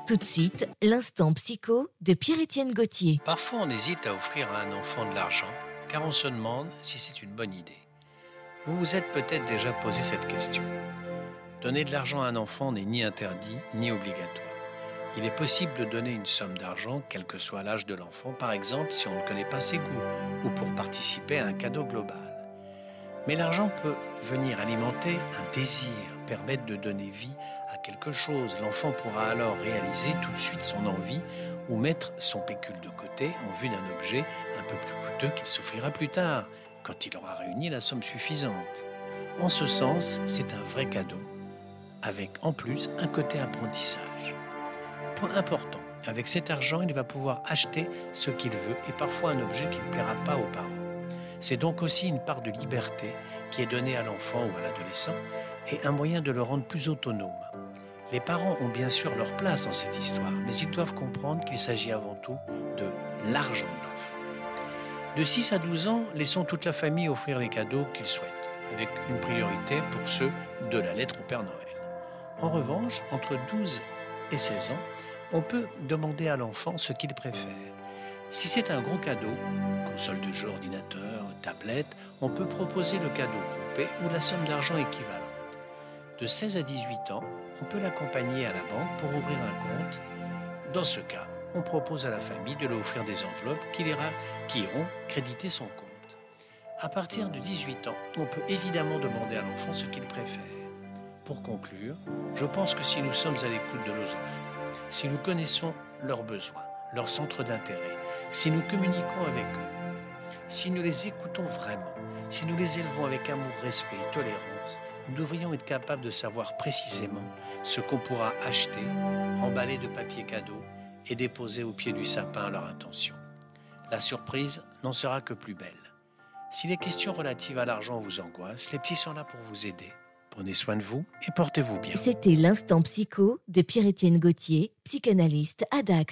Tout de suite, l'instant psycho de Pierre-Étienne Gauthier. Parfois, on hésite à offrir à un enfant de l'argent, car on se demande si c'est une bonne idée. Vous vous êtes peut-être déjà posé cette question. Donner de l'argent à un enfant n'est ni interdit, ni obligatoire. Il est possible de donner une somme d'argent, quel que soit l'âge de l'enfant, par exemple si on ne connaît pas ses goûts, ou pour participer à un cadeau global. Mais l'argent peut venir alimenter un désir, permettre de donner vie à quelque chose. L'enfant pourra alors réaliser tout de suite son envie ou mettre son pécule de côté en vue d'un objet un peu plus coûteux qu'il s'offrira plus tard, quand il aura réuni la somme suffisante. En ce sens, c'est un vrai cadeau, avec en plus un côté apprentissage. Point important, avec cet argent, il va pouvoir acheter ce qu'il veut et parfois un objet qui ne plaira pas aux parents. C'est donc aussi une part de liberté qui est donnée à l'enfant ou à l'adolescent et un moyen de le rendre plus autonome. Les parents ont bien sûr leur place dans cette histoire, mais ils doivent comprendre qu'il s'agit avant tout de l'argent de l'enfant. De 6 à 12 ans, laissons toute la famille offrir les cadeaux qu'ils souhaitent, avec une priorité pour ceux de la lettre au Père Noël. En revanche, entre 12 et 16 ans, on peut demander à l'enfant ce qu'il préfère. Si c'est un gros cadeau, console de jeu, ordinateur, tablette, on peut proposer le cadeau groupé ou la somme d'argent équivalente. De 16 à 18 ans, on peut l'accompagner à la banque pour ouvrir un compte. Dans ce cas, on propose à la famille de lui offrir des enveloppes qui iront créditer son compte. À partir de 18 ans, on peut évidemment demander à l'enfant ce qu'il préfère. Pour conclure, je pense que si nous sommes à l'écoute de nos enfants, si nous connaissons leurs besoins, leurs centres d'intérêt, si nous communiquons avec eux, si nous les écoutons vraiment, si nous les élevons avec amour, respect et tolérance, nous devrions être capables de savoir précisément ce qu'on pourra acheter, emballer de papier cadeau et déposer au pied du sapin à leur intention. La surprise n'en sera que plus belle. Si les questions relatives à l'argent vous angoissent, les petits sont là pour vous aider. Prenez soin de vous et portez-vous bien. C'était l'instant psycho de Pierre-Étienne Gauthier, psychanalyste à Dax.